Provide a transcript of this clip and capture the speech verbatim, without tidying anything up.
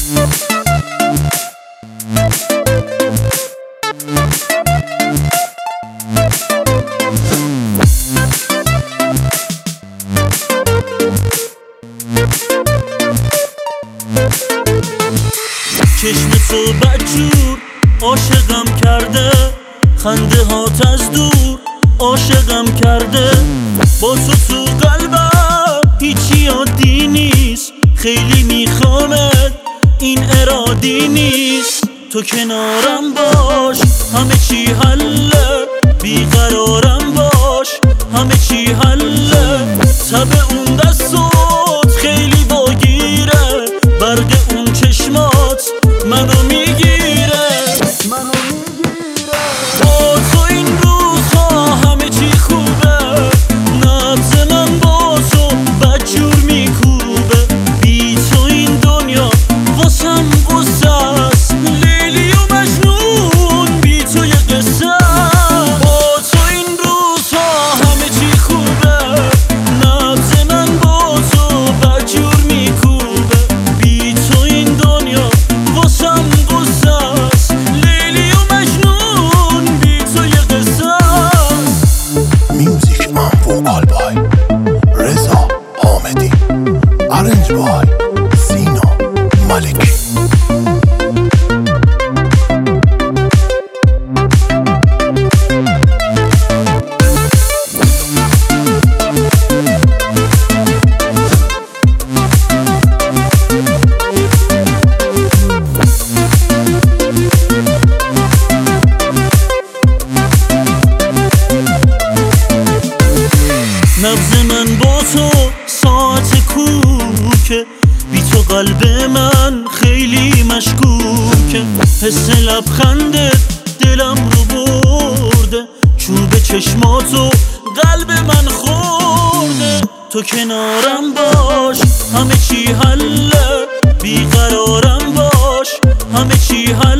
چشم تو بدجور عاشقم کرده، خنده هات از دور عاشقم کرده. با تو تو قلبم هیچی عادی نیست، خیلی میخوامت این ارادی نیست. تو کنارم باش همه چی حله، بیقرارم باش همه چی حله. تب اون دستات خیلی باگیره، برق اون چشمات منو میگیره. با تو این روزها همه چی خوبه، نبض من با تو بدجور میکوبه. بی تو این دنیا واسم غصه است، لیلی و مجنون بی تو یه قصه. با تو این روزها همه چی خوبه، نبض من با تو بدجور میکوبه. بی تو این دنیا واسم غصه است، لیلی و مجنون بی تو یه قصه. Music and vocal by Reza Hamedi, arranged by Sina Malik. نبض من با تو ساعت کوکه، بی تو قلب من خیلی مشکوکه. حس لبخندت دلم رو برده، چوب چشماتو قلب من خورده. تو کنارم باش همه چی حله، بیقرارم باش همه چی حله.